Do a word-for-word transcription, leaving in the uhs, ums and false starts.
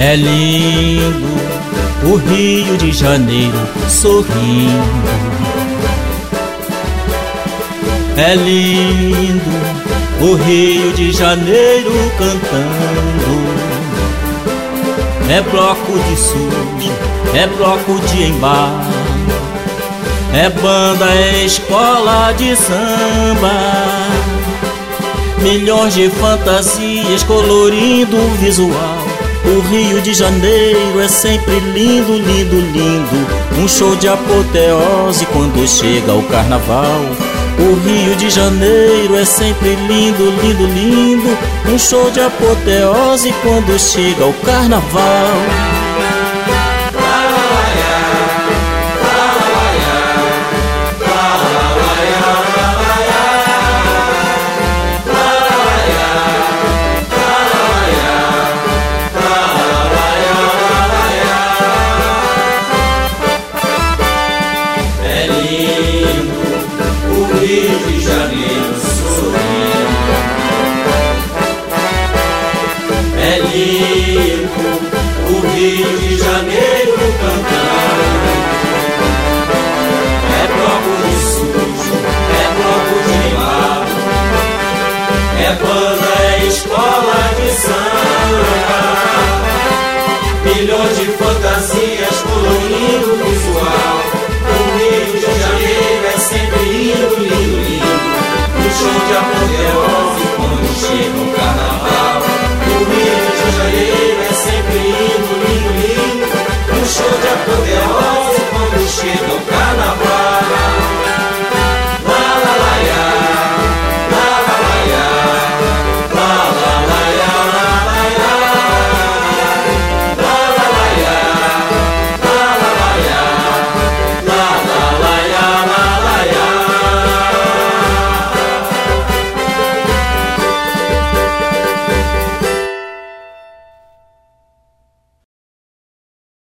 É lindo o Rio de Janeiro sorrindo. É lindo o Rio de Janeiro cantando. É bloco de sujo, é bloco de embalo, é banda, é escola de samba, milhões de fantasias colorindo o visual. O Rio de Janeiro é sempre lindo, lindo, lindo. Um show de apoteose quando chega o carnaval. O Rio de Janeiro é sempre lindo, lindo, lindo. Um show de apoteose quando chega o carnaval. Rio de Janeiro sorrindo. É lindo